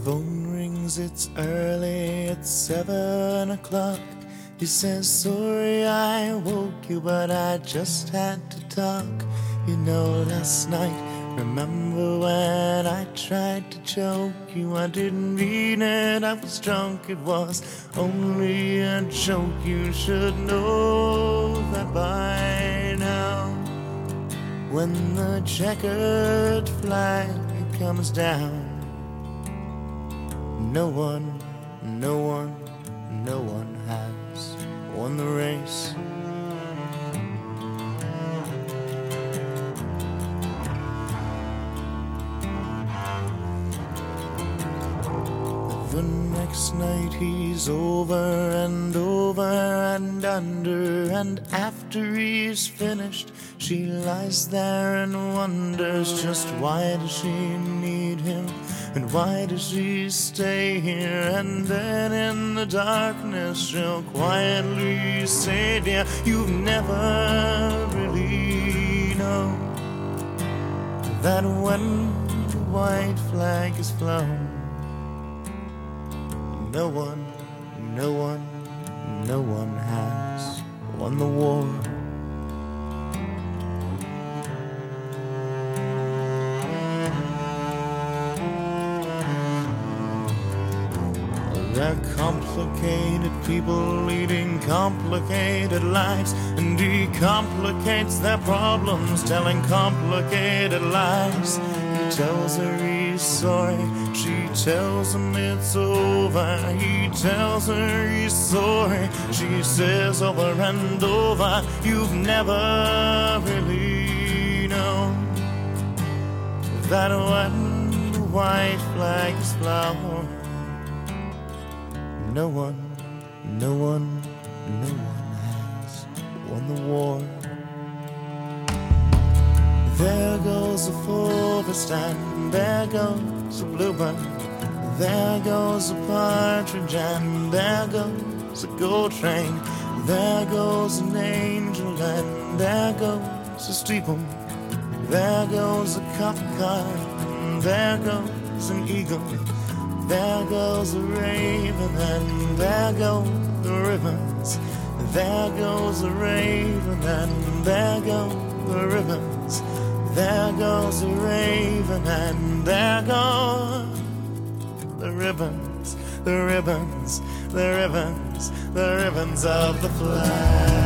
phone rings, it's early, it's 7 o'clock. He says, sorry I woke you, but I just had to talk. You know, last night, remember when I tried to choke you? I didn't mean it, I was drunk, it was only a joke. You should know that by now. When the checkered flag comes down, no one has won the race. The next night he's over and over and under, and after he's finished, she lies there and wonders just why does she need him, and why does she stay here? And then in the darkness she'll quietly say, dear, you've never really known that when the white flag is flown, no one has won the war. They're complicated people leading complicated lives, and he complicates their problems telling complicated lies. He tells her he's sorry, she tells him it's over. He tells her he's sorry, she says over and over, you've never really known that when the white flag is flown, no one has won the war. There goes a forest and there goes a bluebird, there goes a partridge and there goes a gold train, there goes an angel and there goes a steeple, there goes a copper car and there goes an eagle, there goes a raven and there go the ribbons, there goes a raven and there go the ribbons, there goes a raven and there go the ribbons, the ribbons, the ribbons, the ribbons of the flag.